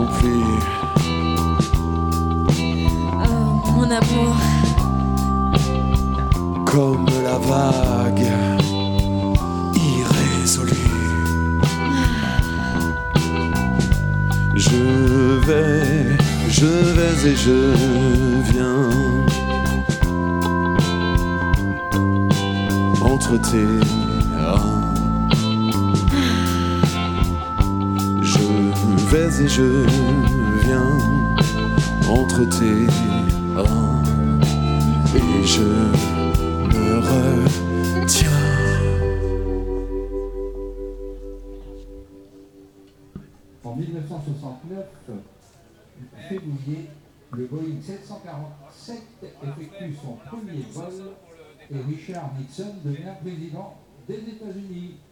non plus. Oh, mon amour. Comme la vague irrésolue. Je vais et je viens entre tes reins. Je vais et je viens entre tes reins. Et je me retiens. En 1969, février, le Boeing 747 effectue son premier vol et Richard Nixon devient président des États-Unis.